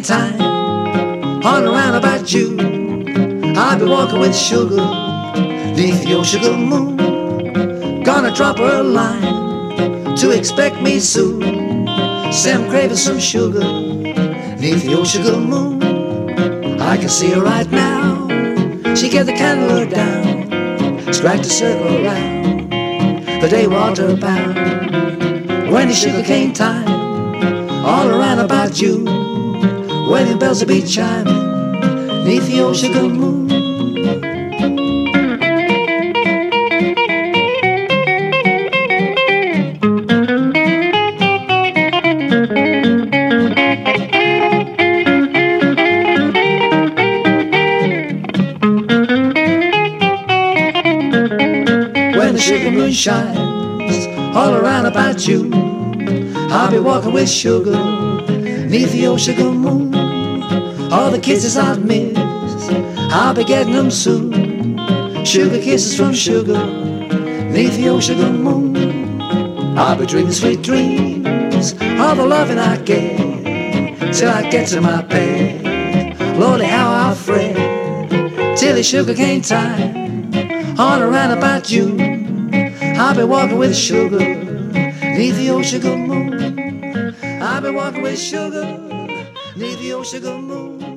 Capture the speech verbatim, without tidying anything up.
time, all around about June, I'll be walking with sugar, neath your sugar moon. Gonna drop her a line to expect me soon. Say I'm craving some sugar, neath your sugar moon. I can see her right now. She get the candle down, strike the circle around, the day water bound. When the sugar cane time, all around about June, wedding bells will be chiming, neath the old sugar moon. When the sugar moon shines all around about June, I'll be walking with sugar, neath the old sugar moon. All the kisses I've missed, I'll be getting them soon. Sugar kisses from sugar, neath the old sugar moon. I'll be dreaming sweet dreams of the loving I get, till I get to my bed. Lordy, how I'll fret till the sugar cane time, all around about June. I'll be walking with sugar, neath the old sugar moon. I'll be walking with sugar, neath the old sugar moon.